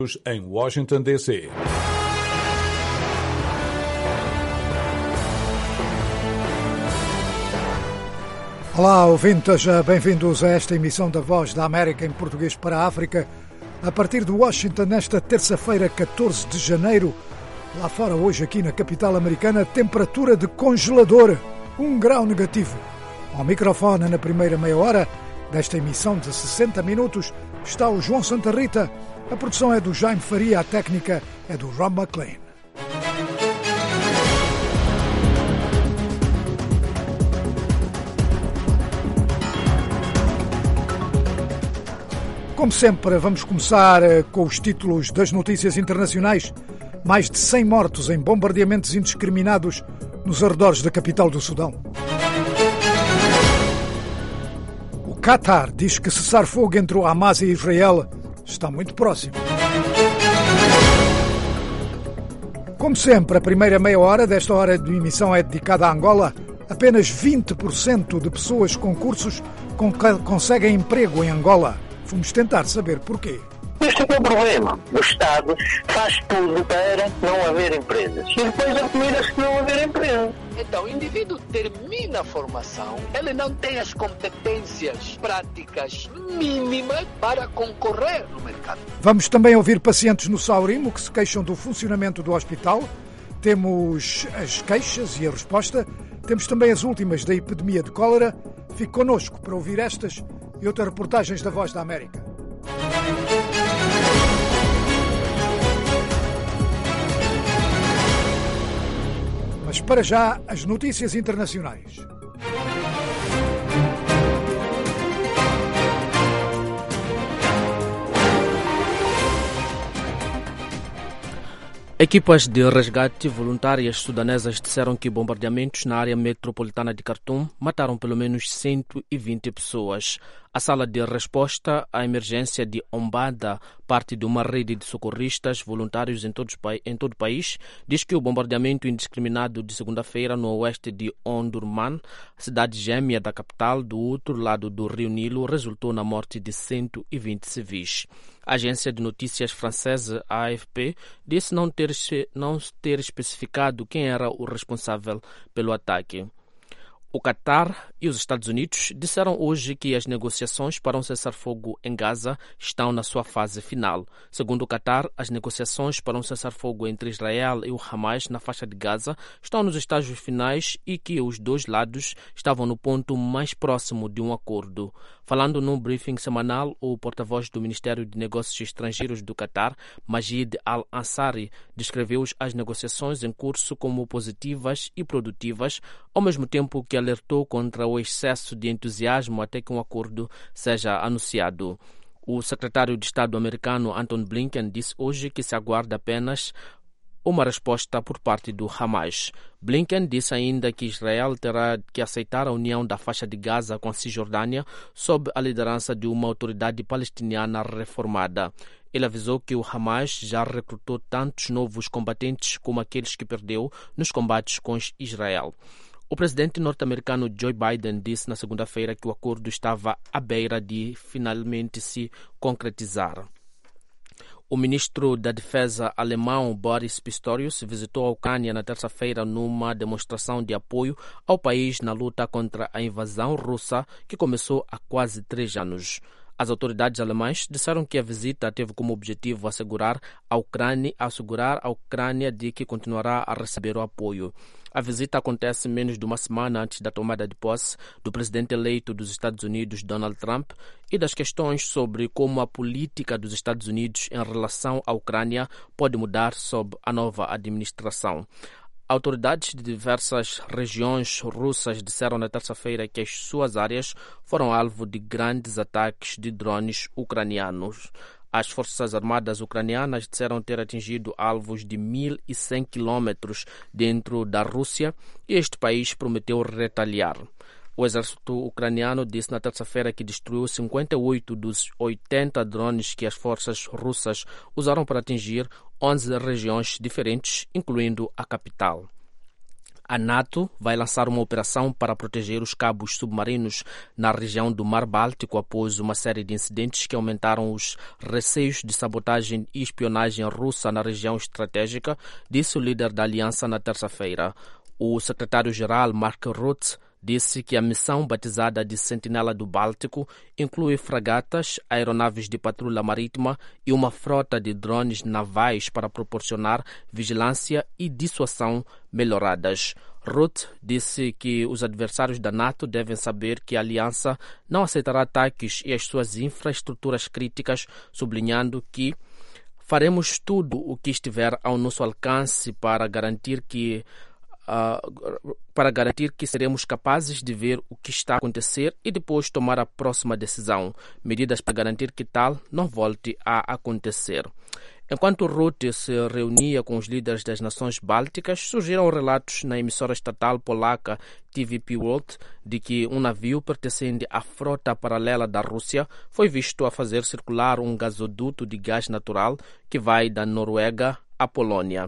em Washington, D.C. Olá, ouvintes, bem-vindos a esta emissão da Voz da América em português para a África. A partir de Washington, nesta terça-feira, 14 de janeiro, lá fora hoje aqui na capital americana, temperatura de congelador, 1 grau negativo. Ao microfone, na primeira meia hora desta emissão de 60 minutos, está o João Santa Rita. A produção é do Jaime Faria, a técnica é do Rob McLean. Como sempre, vamos começar com os títulos das notícias internacionais. Mais de 100 mortos em bombardeamentos indiscriminados nos arredores da capital do Sudão. O Qatar diz que cessar fogo entre o Hamas e Israel está muito próximo. Como sempre, a primeira meia hora desta hora de emissão é dedicada à Angola. Apenas 20% de pessoas com cursos conseguem emprego em Angola. Vamos tentar saber porquê. Este é o problema. O Estado faz tudo para não haver empresas. E depois admira-se não haver empresas. Então, o indivíduo termina a formação, ele não tem as competências práticas mínimas para concorrer no mercado. Vamos também ouvir pacientes no Saurimo que se queixam do funcionamento do hospital. Temos as queixas e a resposta. Temos também as últimas da epidemia de cólera. Fique connosco para ouvir estas e outras reportagens da Voz da América. Mas para já, as notícias internacionais. Equipas de resgate voluntárias sudanesas disseram que bombardeamentos na área metropolitana de Khartoum mataram pelo menos 120 pessoas. A sala de resposta à emergência de Ombada, parte de uma rede de socorristas voluntários em todo o país, diz que o bombardeamento indiscriminado de segunda-feira no oeste de Omdurman, cidade gêmea da capital do outro lado do rio Nilo, resultou na morte de 120 civis. A agência de notícias francesa AFP disse não ter especificado quem era o responsável pelo ataque. O Qatar e os Estados Unidos disseram hoje que as negociações para um cessar-fogo em Gaza estão na sua fase final. Segundo o Qatar, as negociações para um cessar-fogo entre Israel e o Hamas na faixa de Gaza estão nos estágios finais e que os dois lados estavam no ponto mais próximo de um acordo. Falando num briefing semanal, o porta-voz do Ministério de Negócios Estrangeiros do Qatar, Majid Al-Ansari, descreveu as negociações em curso como positivas e produtivas, ao mesmo tempo que alertou contra o excesso de entusiasmo até que um acordo seja anunciado. O secretário de Estado americano Antony Blinken disse hoje que se aguarda apenas uma resposta por parte do Hamas. Blinken disse ainda que Israel terá que aceitar a união da faixa de Gaza com a Cisjordânia sob a liderança de uma autoridade palestiniana reformada. Ele avisou que o Hamas já recrutou tantos novos combatentes como aqueles que perdeu nos combates com Israel. O presidente norte-americano Joe Biden disse na segunda-feira que o acordo estava à beira de finalmente se concretizar. O ministro da Defesa alemão Boris Pistorius visitou a Ucrânia na terça-feira numa demonstração de apoio ao país na luta contra a invasão russa que começou há quase 3 anos. As autoridades alemãs disseram que a visita teve como objetivo assegurar a Ucrânia de que continuará a receber o apoio. A visita acontece menos de uma semana antes da tomada de posse do presidente eleito dos Estados Unidos, Donald Trump, e das questões sobre como a política dos Estados Unidos em relação à Ucrânia pode mudar sob a nova administração. Autoridades de diversas regiões russas disseram na terça-feira que as suas áreas foram alvo de grandes ataques de drones ucranianos. As Forças Armadas ucranianas disseram ter atingido alvos de 1.100 quilômetros dentro da Rússia e este país prometeu retaliar. O exército ucraniano disse na terça-feira que destruiu 58 dos 80 drones que as forças russas usaram para atingir 11 regiões diferentes, incluindo a capital. A NATO vai lançar uma operação para proteger os cabos submarinos na região do Mar Báltico após uma série de incidentes que aumentaram os receios de sabotagem e espionagem russa na região estratégica, disse o líder da aliança na terça-feira. O secretário-geral Mark Rutte disse que a missão, batizada de Sentinela do Báltico, inclui fragatas, aeronaves de patrulha marítima e uma frota de drones navais para proporcionar vigilância e dissuasão melhoradas. Rutte disse que os adversários da NATO devem saber que a aliança não aceitará ataques e as suas infraestruturas críticas, sublinhando que faremos tudo o que estiver ao nosso alcance para garantir que seremos capazes de ver o que está a acontecer e depois tomar a próxima decisão, medidas para garantir que tal não volte a acontecer. Enquanto Rutte se reunia com os líderes das nações bálticas, surgiram relatos na emissora estatal polaca TVP World de que um navio pertencente à frota paralela da Rússia foi visto a fazer circular um gasoduto de gás natural que vai da Noruega à Polônia.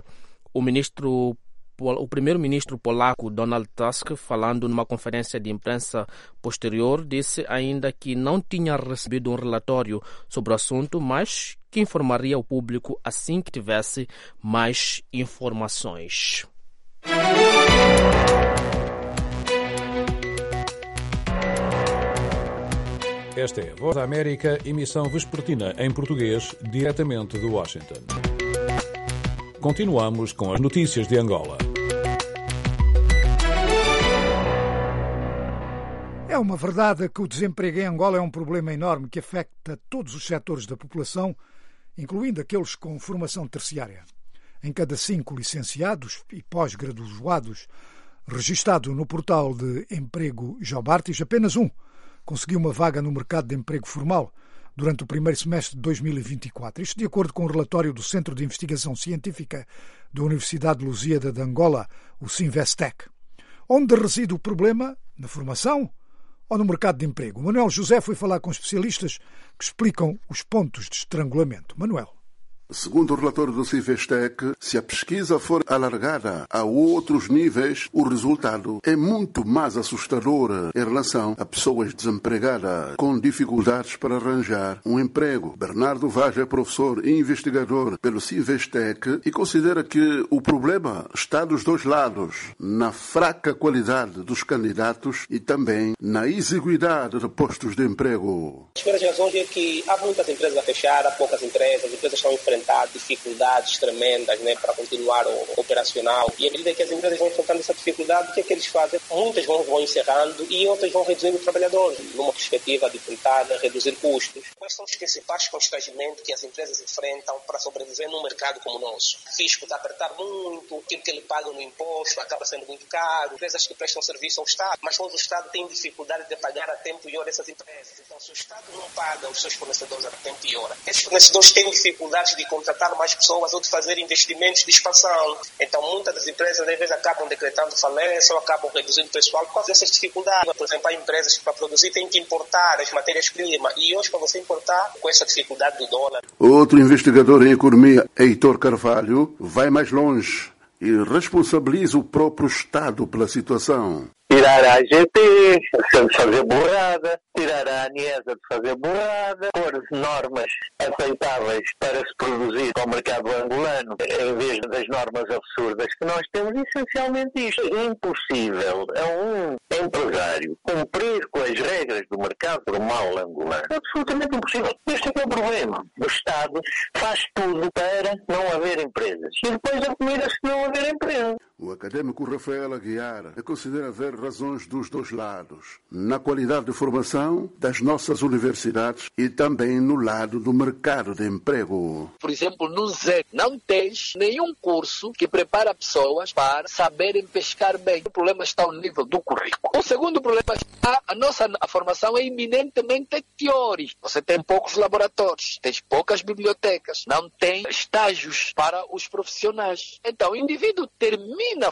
O primeiro-ministro polaco Donald Tusk, falando numa conferência de imprensa posterior, disse ainda que não tinha recebido um relatório sobre o assunto, mas que informaria o público assim que tivesse mais informações. Esta é a Voz da América, emissão vespertina em português, diretamente de Washington. Continuamos com as notícias de Angola. É uma verdade que o desemprego em Angola é um problema enorme que afeta todos os setores da população, incluindo aqueles com formação terciária. Em cada 5 licenciados e pós-graduados registados no portal de emprego Jobartis, apenas um conseguiu uma vaga no mercado de emprego formal durante o primeiro semestre de 2024. Isto de acordo com o relatório do Centro de Investigação Científica da Universidade de Lusíada de Angola, o Sinvestec. Onde reside o problema? Na formação ou no mercado de emprego? Manuel José foi falar com especialistas que explicam os pontos de estrangulamento. Manuel. Segundo o relatório do Civestec, se a pesquisa for alargada a outros níveis, o resultado é muito mais assustador em relação a pessoas desempregadas com dificuldades para arranjar um emprego. Bernardo Vaz é professor e investigador pelo Civestec e considera que o problema está dos dois lados, na fraca qualidade dos candidatos e também na exiguidade de postos de emprego. As primeiras razões é que há muitas empresas a fechar, há poucas empresas, as empresas estão enfrentando dificuldades tremendas, para continuar o operacional. E à medida que as empresas vão enfrentando essa dificuldade, o que é que eles fazem? Muitas vão encerrando e outras vão reduzindo trabalhadores, numa perspectiva de tentar reduzir custos. Quais são os principais constrangimentos que as empresas enfrentam para sobreviver num mercado como o nosso? O fisco está a apertar muito, aquilo que ele paga no imposto acaba sendo muito caro, empresas que prestam serviço ao Estado, mas quando o Estado tem dificuldade de pagar a tempo e hora essas empresas. Então, se o Estado não paga os seus fornecedores a tempo e hora, esses fornecedores têm dificuldades de contratar mais pessoas ou de fazer investimentos de expansão. Então, muitas das empresas, às vezes, acabam decretando falência ou acabam reduzindo o pessoal por causa dessas dificuldades. Por exemplo, há empresas que, para produzir, têm que importar as matérias-primas. E hoje, para você importar, com essa dificuldade do dólar. Outro investigador em economia, Heitor Carvalho, vai mais longe e responsabiliza o próprio Estado pela situação. Tirar a AGT de fazer burrada, tirar a ANIESA de fazer burrada, pôr normas aceitáveis para se produzir para o mercado angolano, em vez das normas absurdas que nós temos, essencialmente isto. É impossível a um empresário cumprir com as regras do mercado formal angolano. É absolutamente impossível. Este é que é o problema. O Estado faz tudo para não haver empresas. E depois admira-se não haver empresas. O académico Rafael Aguiar considera haver razões dos dois lados, na qualidade de formação das nossas universidades e também no lado do mercado de emprego. Por exemplo, no Zé não tens nenhum curso que prepara pessoas para saberem pescar bem. O problema está ao nível do currículo. O segundo problema está a formação é eminentemente teórica. Você tem poucos laboratórios, tens poucas bibliotecas, não tem estágios para os profissionais. Então, o indivíduo termina a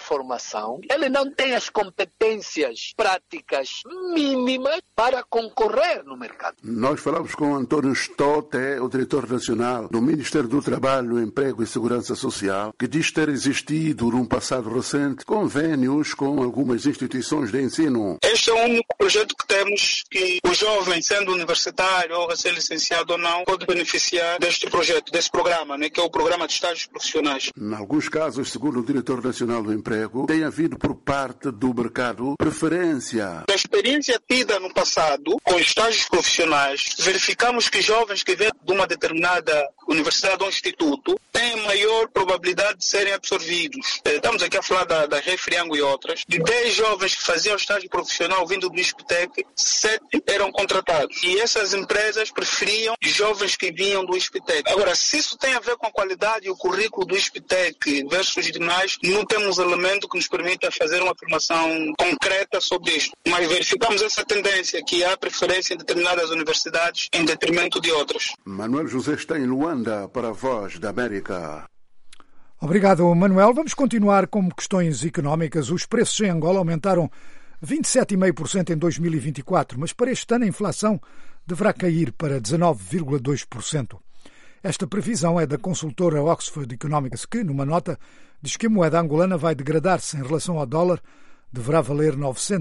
formação, ele não tem as competências práticas mínimas para concorrer no mercado. Nós falamos com António Stott, o diretor nacional do Ministério do Trabalho, Emprego e Segurança Social, que diz ter existido, num passado recente, convênios com algumas instituições de ensino. Este é o único projeto que temos que o jovem, sendo universitário ou recém-licenciado ou não, pode beneficiar deste projeto, desse programa, que é o Programa de Estágios Profissionais. Em alguns casos, segundo o diretor nacional do emprego, tem havido por parte do mercado preferência. Da experiência tida no passado com estágios profissionais, verificamos que jovens que vêm de uma determinada universidade ou instituto têm maior probabilidade de serem absorvidos. Estamos aqui a falar da Refriango e outras. De 10 jovens que faziam estágio profissional vindo do ISPTEC, 7 eram contratados. E essas empresas preferiam jovens que vinham do ISPTEC. Agora, se isso tem a ver com a qualidade e o currículo do ISPTEC versus os demais, não temos elemento que nos permita fazer uma afirmação concreta sobre isto. Mas verificamos essa tendência que há preferência em determinadas universidades em detrimento de outras. Manuel José está em Luanda para a Voz da América. Obrigado, Manuel. Vamos continuar com questões económicas. Os preços em Angola aumentaram 27,5% em 2024, mas para este ano a inflação deverá cair para 19,2%. Esta previsão é da consultora Oxford Economics, que, numa nota, diz que a moeda angolana vai degradar-se em relação ao dólar, deverá valer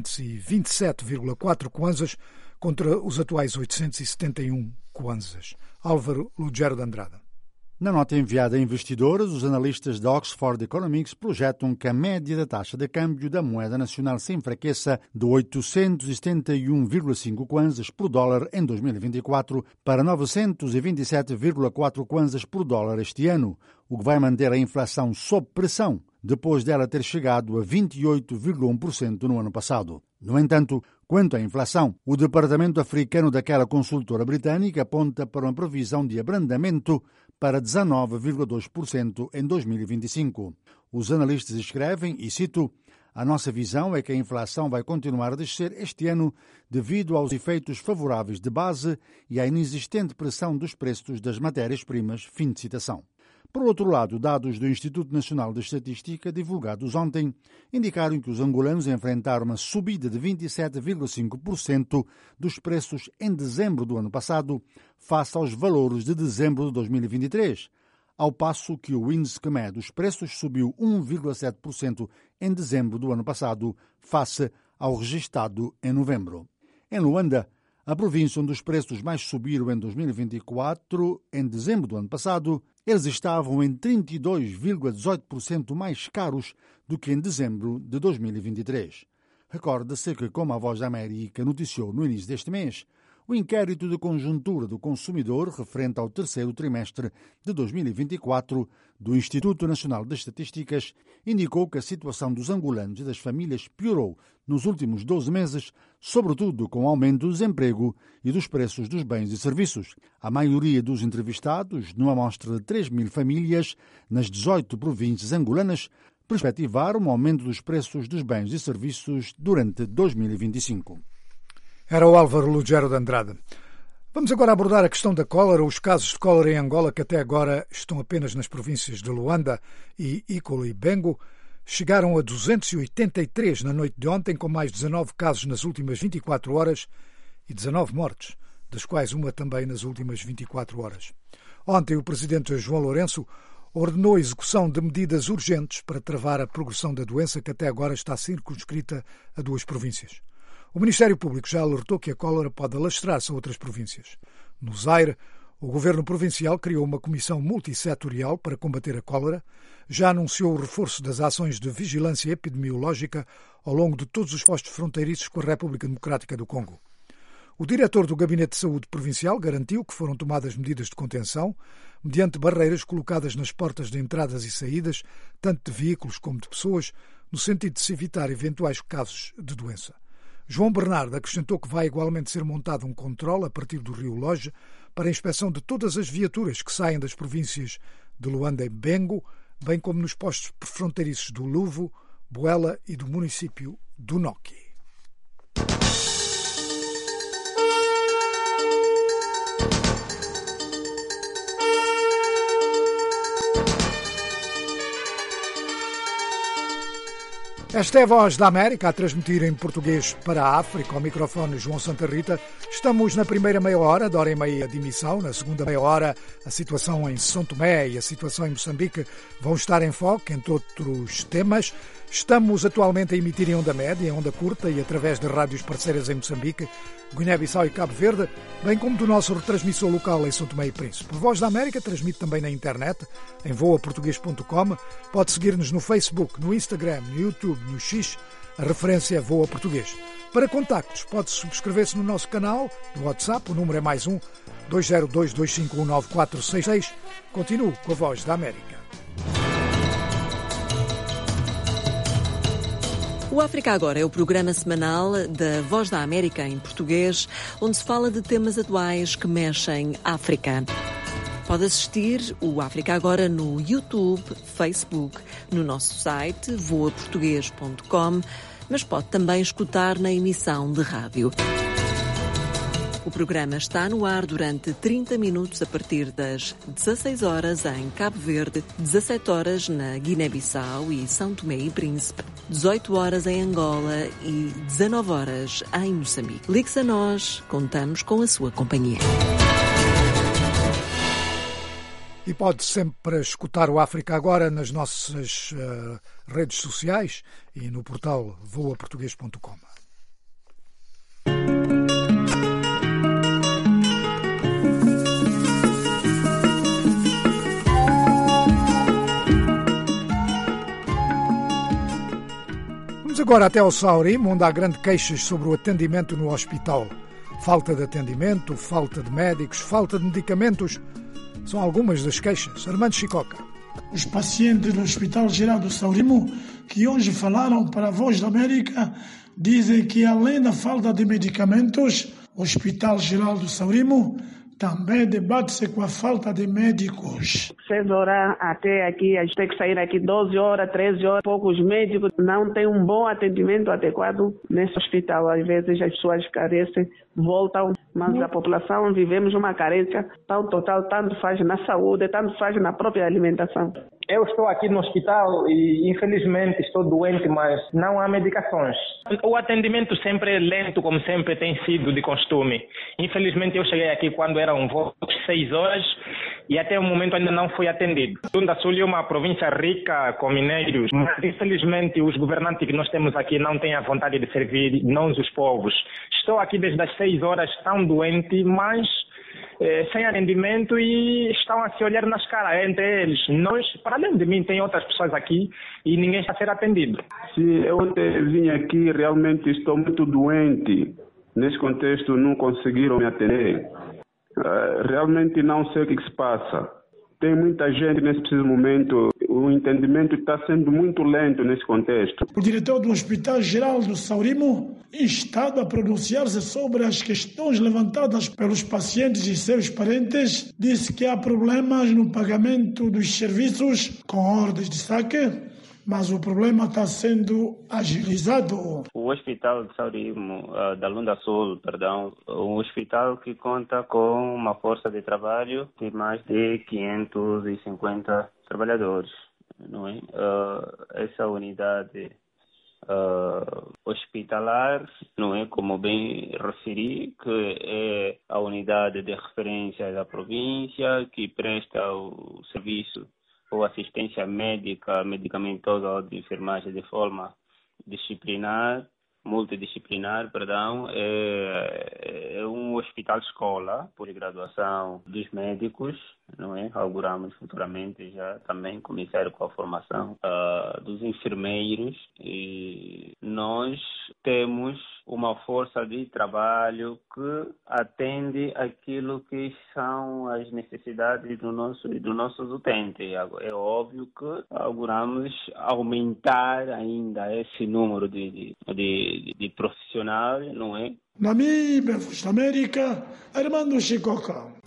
927,4 kwanzas contra os atuais 871 kwanzas. Álvaro Lugero de Andrada. Na nota enviada a investidores, os analistas da Oxford Economics projetam que a média da taxa de câmbio da moeda nacional se enfraqueça de 871,5 kwanzas por dólar em 2024 para 927,4 kwanzas por dólar este ano, o que vai manter a inflação sob pressão, depois dela ter chegado a 28,1% no ano passado. No entanto, quanto à inflação, o Departamento Africano daquela consultora britânica aponta para uma previsão de abrandamento para 19,2% em 2025. Os analistas escrevem, e cito, a nossa visão é que a inflação vai continuar a descer este ano devido aos efeitos favoráveis de base e à inexistente pressão dos preços das matérias-primas, fim de citação. Por outro lado, dados do Instituto Nacional de Estatística, divulgados ontem, indicaram que os angolanos enfrentaram uma subida de 27,5% dos preços em dezembro do ano passado, face aos valores de dezembro de 2023, ao passo que o índice que mede os preços subiu 1,7% em dezembro do ano passado, face ao registado em novembro. Em Luanda, a província onde os preços mais subiram em 2024, em dezembro do ano passado, eles estavam em 32,18% mais caros do que em dezembro de 2023. Recorda-se que, como a Voz da América noticiou no início deste mês, o inquérito de conjuntura do consumidor referente ao terceiro trimestre de 2024 do Instituto Nacional de Estatísticas indicou que a situação dos angolanos e das famílias piorou nos últimos 12 meses, sobretudo com o aumento do desemprego e dos preços dos bens e serviços. A maioria dos entrevistados, numa amostra de 3.000 famílias nas 18 províncias angolanas, perspectivaram um aumento dos preços dos bens e serviços durante 2025. Era o Álvaro Lugero de Andrade. Vamos agora abordar a questão da cólera. Os casos de cólera em Angola, que até agora estão apenas nas províncias de Luanda e Icolo e Bengo, chegaram a 283 na noite de ontem, com mais 19 casos nas últimas 24 horas e 19 mortes, das quais uma também nas últimas 24 horas. Ontem, o presidente João Lourenço ordenou a execução de medidas urgentes para travar a progressão da doença, que até agora está circunscrita a 2 províncias. O Ministério Público já alertou que a cólera pode alastrar-se a outras províncias. No Zaire, o governo provincial criou uma comissão multissetorial para combater a cólera, já anunciou o reforço das ações de vigilância epidemiológica ao longo de todos os postos fronteiriços com a República Democrática do Congo. O diretor do Gabinete de Saúde Provincial garantiu que foram tomadas medidas de contenção, mediante barreiras colocadas nas portas de entradas e saídas, tanto de veículos como de pessoas, no sentido de se evitar eventuais casos de doença. João Bernardo acrescentou que vai igualmente ser montado um controle a partir do Rio Loja para a inspeção de todas as viaturas que saem das províncias de Luanda e Bengo, bem como nos postos fronteiriços do Luvo, Buela e do município do Noki. Esta é a Voz da América, a transmitir em português para a África. Ao microfone João Santa Rita. Estamos na primeira meia hora, de hora e meia de emissão. Na segunda meia hora, a situação em São Tomé e a situação em Moçambique vão estar em foco, entre outros temas. Estamos atualmente a emitir em onda média, em onda curta e através de rádios parceiras em Moçambique, Guiné-Bissau e Cabo Verde, bem como do nosso retransmissor local em São Tomé e Príncipe. A Voz da América transmite também na internet, em voaportuguês.com. Pode seguir-nos no Facebook, no Instagram, no YouTube, no X. A referência é Voa Português. Para contactos, pode subscrever-se no nosso canal do WhatsApp. O número é +1 202 251 9466. Continuo com a Voz da América. O África Agora é o programa semanal da Voz da América em português, onde se fala de temas atuais que mexem África. Pode assistir o África Agora no YouTube, Facebook, no nosso site voaportuguês.com, mas pode também escutar na emissão de rádio. O programa está no ar durante 30 minutos a partir das 16 horas em Cabo Verde, 17 horas na Guiné-Bissau e São Tomé e Príncipe, 18 horas em Angola e 19 horas em Moçambique. Ligue-se a nós, contamos com a sua companhia. E pode sempre escutar o África Agora nas nossas redes sociais e no portal voaportuguês.com. Vamos agora até ao Saurimo, onde há grandes queixas sobre o atendimento no hospital. Falta de atendimento, falta de médicos, falta de medicamentos. São algumas das queixas. Armando Chicoca. Os pacientes do Hospital Geral do Saurimo, que hoje falaram para a Voz da América, dizem que além da falta de medicamentos, o Hospital Geral do Saurimo também debate-se com a falta de médicos. 6 horas até aqui, a gente tem que sair aqui 12 horas, 13 horas. Poucos médicos não têm um bom atendimento adequado nesse hospital. Às vezes as pessoas carecem, voltam, mas a população vivemos uma carência tão total, tanto faz na saúde, tanto faz na própria alimentação. Eu estou aqui no hospital e infelizmente estou doente, mas não há medicações. O atendimento sempre é lento, como sempre tem sido de costume. Infelizmente eu cheguei aqui quando eram 6 horas e até o momento ainda não fui atendido. Tunda Sul é uma província rica com minérios, mas infelizmente os governantes que nós temos aqui não têm a vontade de servir nós os povos. Estou aqui desde as 6 horas tão doente, mas sem atendimento e estão a se olhar nas caras entre eles. Nós, para além de mim, tem outras pessoas aqui e ninguém está a ser atendido. Se eu vim aqui, realmente estou muito doente. Nesse contexto, não conseguiram me atender. Realmente não sei o que se passa. Tem muita gente nesse preciso momento, o entendimento está sendo muito lento nesse contexto. O diretor do Hospital Geral do Saurimo, instado a pronunciar-se sobre as questões levantadas pelos pacientes e seus parentes, disse que há problemas no pagamento dos serviços com ordens de saque, mas o problema está sendo agilizado. O Hospital de Saurimo, da Lunda Sul, um hospital que conta com uma força de trabalho de mais de 550 trabalhadores, não é? Essa unidade hospitalar, não é, como bem referi, que é a unidade de referência da província, que presta o serviço ou assistência médica, medicamentosa ou de enfermagem de forma multidisciplinar, é um hospital-escola por graduação dos médicos, não é? Auguramos futuramente já também começar com a formação dos enfermeiros e nós temos uma força de trabalho que atende aquilo que são as necessidades dos nossos utentes. É óbvio que auguramos aumentar ainda esse número de profissionais, não é? Namíbia, Voz da América, Armando Chicoca.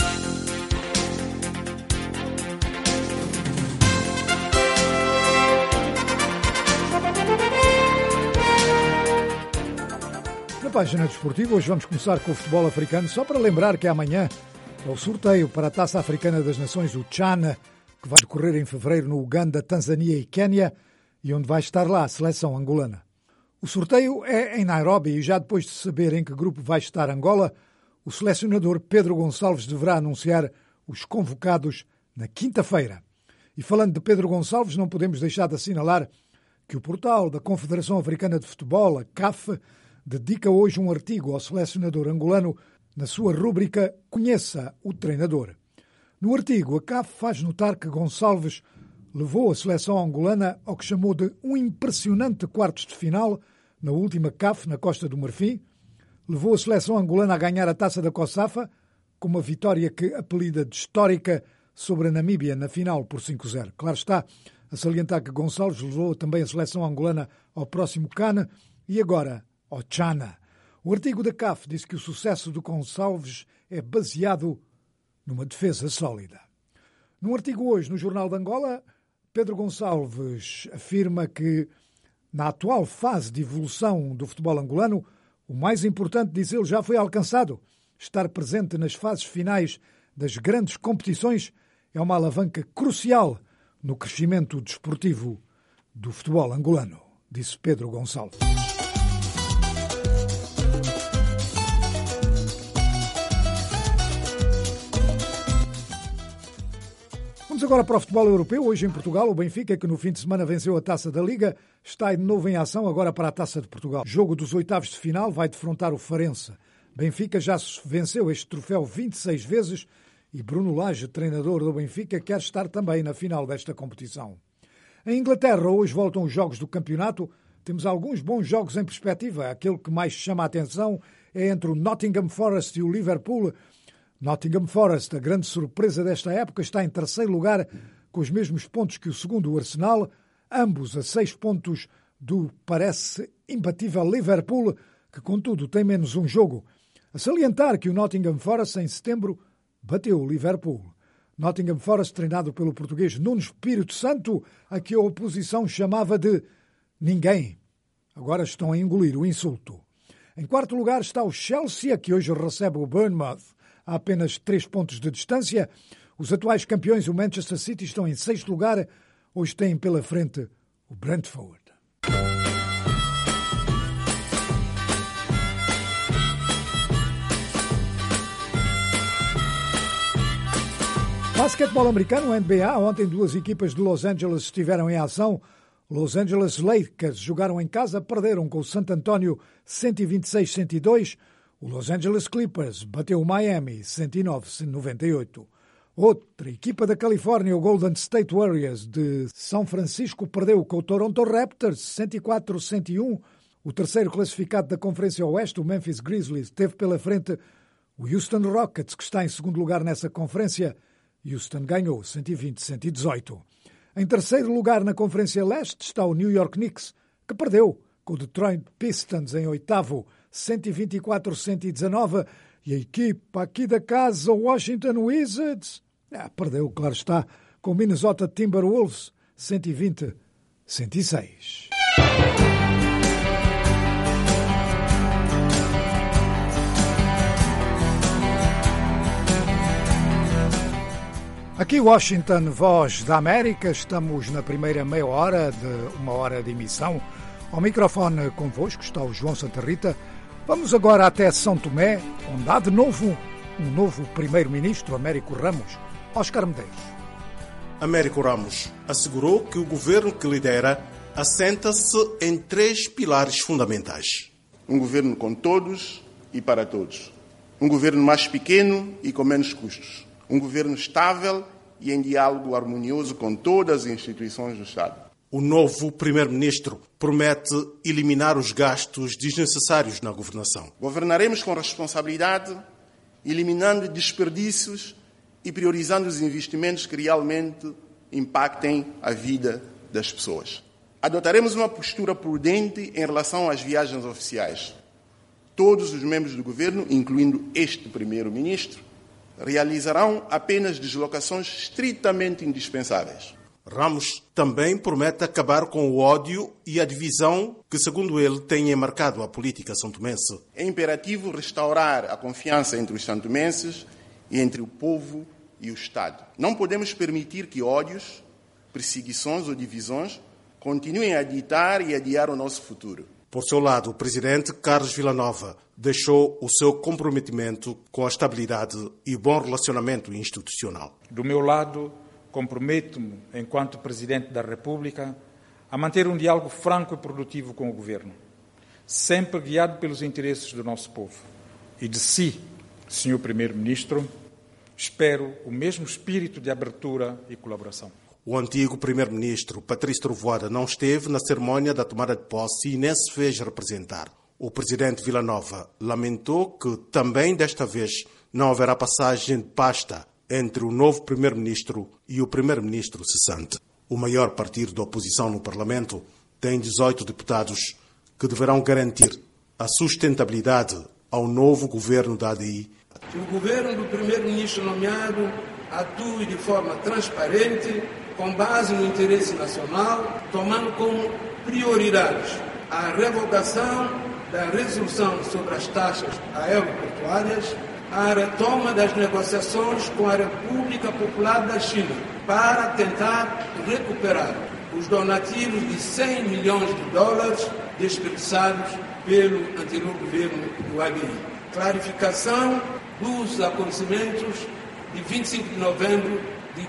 Na página desportiva, hoje vamos começar com o futebol africano, só para lembrar que amanhã é o sorteio para a Taça Africana das Nações, o CHAN, que vai decorrer em fevereiro no Uganda, Tanzânia e Quénia. e onde vai estar lá a seleção angolana. O sorteio é em Nairobi e já depois de saber em que grupo vai estar Angola, o selecionador Pedro Gonçalves deverá anunciar os convocados na quinta-feira. E falando de Pedro Gonçalves, não podemos deixar de assinalar que o portal da Confederação Africana de Futebol, a CAF, dedica hoje um artigo ao selecionador angolano na sua rúbrica Conheça o Treinador. No artigo, a CAF faz notar que Gonçalves levou a seleção angolana ao que chamou de um impressionante quartos de final na última CAF, na Costa do Marfim, levou a seleção angolana a ganhar a Taça da COSAFA, com uma vitória que apelida de histórica sobre a Namíbia na final por 5-0. Claro está, a salientar que Gonçalves levou também a seleção angolana ao próximo CAN e agora ao Tchana. O artigo da CAF diz que o sucesso de Gonçalves é baseado numa defesa sólida. Num artigo hoje no Jornal de Angola, Pedro Gonçalves afirma que, na atual fase de evolução do futebol angolano, o mais importante, diz ele, já foi alcançado. Estar presente nas fases finais das grandes competições é uma alavanca crucial no crescimento desportivo do futebol angolano, disse Pedro Gonçalves. Vamos agora para o futebol europeu. Hoje em Portugal, o Benfica, que no fim de semana venceu a Taça da Liga, está de novo em ação agora para a Taça de Portugal. Jogo dos oitavos de final vai defrontar o Farense. Benfica já venceu este troféu 26 vezes e Bruno Lage, treinador do Benfica, quer estar também na final desta competição. Em Inglaterra, hoje voltam os jogos do campeonato. Temos alguns bons jogos em perspectiva. Aquele que mais chama a atenção é entre o Nottingham Forest e o Liverpool. Nottingham Forest, a grande surpresa desta época, está em terceiro lugar com os mesmos pontos que o segundo, o Arsenal, ambos a 6 pontos do parece imbatível Liverpool, que contudo tem menos um jogo. A salientar que o Nottingham Forest em setembro bateu o Liverpool. Nottingham Forest treinado pelo português Nuno Espírito Santo, a que a oposição chamava de ninguém. Agora estão a engolir o insulto. Em quarto lugar está o Chelsea, que hoje recebe o Bournemouth a apenas 3 pontos de distância. Os atuais campeões, o Manchester City, estão em sexto lugar. Hoje têm pela frente o Brentford. Basquetebol americano, NBA. Ontem 2 equipas de Los Angeles estiveram em ação. Los Angeles Lakers jogaram em casa, perderam com o San Antonio 126-102. O Los Angeles Clippers bateu o Miami 109-98. Outra equipa da Califórnia, o Golden State Warriors de São Francisco, perdeu com o Toronto Raptors 104-101. O terceiro classificado da Conferência Oeste, o Memphis Grizzlies, teve pela frente o Houston Rockets, que está em segundo lugar nessa conferência. Houston ganhou 120-118. Em terceiro lugar na Conferência Leste está o New York Knicks, que perdeu com o Detroit Pistons em oitavo, 124-119. E a equipa aqui da casa, o Washington Wizards, perdeu, claro está, com o Minnesota Timberwolves, 120-106. Aqui Washington, Voz da América, estamos na primeira meia hora de uma hora de emissão. Ao microfone convosco está o João Santa Rita. Vamos agora até São Tomé, onde há de novo um novo primeiro-ministro, Américo Ramos. Oscar Medeiros. Américo Ramos assegurou que o governo que lidera assenta-se em 3 pilares fundamentais. Um governo com todos e para todos. Um governo mais pequeno e com menos custos. Um governo estável e em diálogo harmonioso com todas as instituições do Estado. O novo primeiro-ministro promete eliminar os gastos desnecessários na governação. Governaremos com responsabilidade, eliminando desperdícios e priorizando os investimentos que realmente impactem a vida das pessoas. Adotaremos uma postura prudente em relação às viagens oficiais. Todos os membros do governo, incluindo este primeiro-ministro, realizarão apenas deslocações estritamente indispensáveis. Ramos também promete acabar com o ódio e a divisão que, segundo ele, têm marcado a política santomense. É imperativo restaurar a confiança entre os santomenses e entre o povo e o Estado. Não podemos permitir que ódios, perseguições ou divisões continuem a ditar e adiar o nosso futuro. Por seu lado, o presidente Carlos Villanova deixou o seu comprometimento com a estabilidade e bom relacionamento institucional. Do meu lado, comprometo-me, enquanto Presidente da República, a manter um diálogo franco e produtivo com o Governo, sempre guiado pelos interesses do nosso povo. E de si, Sr. Primeiro-Ministro, espero o mesmo espírito de abertura e colaboração. O antigo primeiro-ministro Patrício Trovoada não esteve na cerimónia da tomada de posse e nem se fez representar. O presidente Villanova lamentou que também desta vez não haverá passagem de pasta entre o novo primeiro-ministro e o primeiro-ministro cessante. O maior partido da oposição no Parlamento tem 18 deputados que deverão garantir a sustentabilidade ao novo governo da ADI. Que o governo do primeiro-ministro nomeado atue de forma transparente, com base no interesse nacional, tomando como prioridades a revogação da resolução sobre as taxas aeroportuárias, a retoma das negociações com a República Popular da China para tentar recuperar os donativos de $100 milhões desperdiçados pelo anterior governo do ADI. Clarificação dos acontecimentos de 25 de novembro de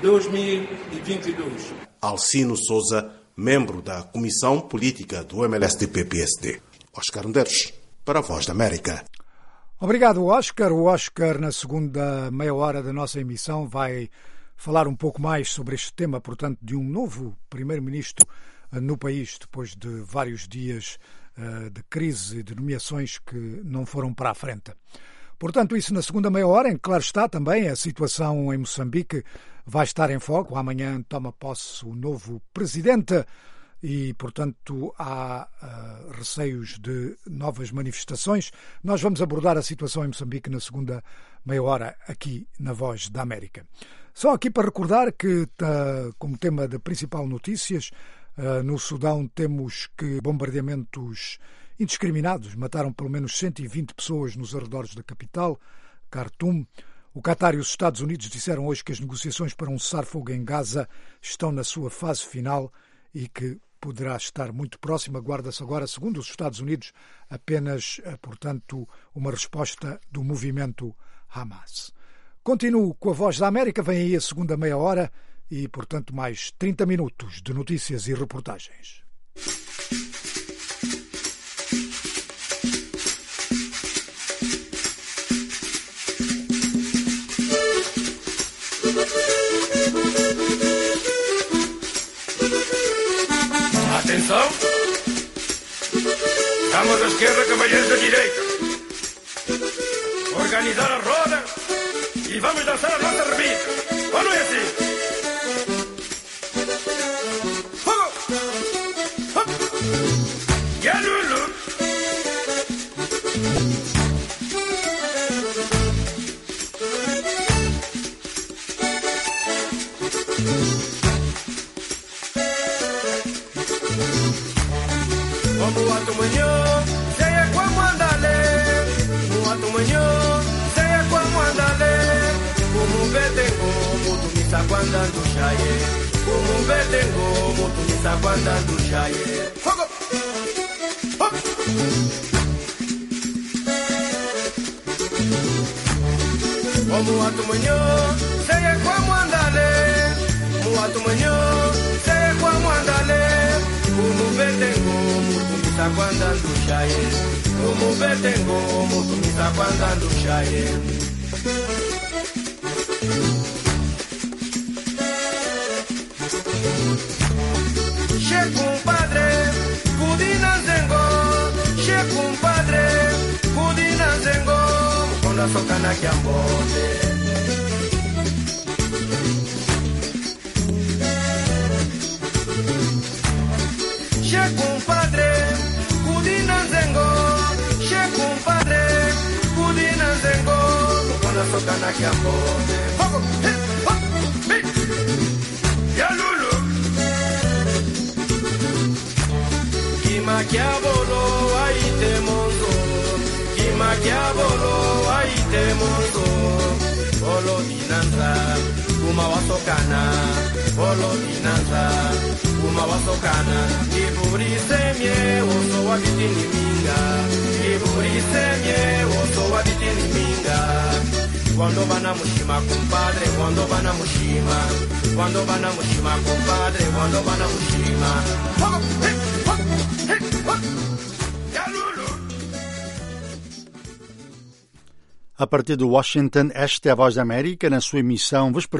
2022. Alcino Souza, membro da Comissão Política do MLSTP-PSD. Oscar Medeiros, para a Voz da América. Obrigado, Oscar. O Oscar, na segunda meia hora da nossa emissão, vai falar um pouco mais sobre este tema, portanto, de um novo primeiro-ministro no país, depois de vários dias de crise e de nomeações que não foram para a frente. Portanto, isso na segunda meia hora, em que, claro está, também a situação em Moçambique vai estar em foco. Amanhã toma posse o novo presidente e, portanto, há receios de novas manifestações. Nós vamos abordar a situação em Moçambique na segunda meia hora aqui na Voz da América. Só aqui para recordar que, como tema de principal notícias, no Sudão temos que bombardeamentos indiscriminados mataram pelo menos 120 pessoas nos arredores da capital, Khartoum. O Qatar e os Estados Unidos disseram hoje que as negociações para um cessar-fogo em Gaza estão na sua fase final e que poderá estar muito próxima. Aguarda-se agora, segundo os Estados Unidos, apenas, portanto, uma resposta do movimento Hamas. Continuo com a Voz da América, vem aí a segunda meia hora e, portanto, mais 30 minutos de notícias e reportagens. Atenção! Damos da esquerda, cavalheiros da direita. Organizar a roda e vamos dançar a nossa rebita. Ou não é assim? Guardando chaye, como um betengo, muito me está guardando chaye. Fogo! Como ato manhã, sei como andale. Como ato manhã, sei como andale. Como um betengo, muito me está guardando chaye. Como um betengo, muito me está guardando chaye. Che compadre, Kudina Zengo. Che compadre, Kudina Zengo. Con la socana que ambote. Che compadre, Kudina Zengo. Che compadre, Kudina Zengo. Con la socana que ambote. Maquiavolo aite mondo, ki maquiavolo aite mondo, olo dinanza, kuma wasokana, Volotinanza, uma wasokana, Iburisemye, oso wabitini minga, Iburisemye, oso wabitini minga. Quando van a Mushima, compadre, quando van a Mushima, quando van a Mushima, compadre, quando van a Mushima. A partir de Washington, esta é a Voz da América, na sua emissão vespertina.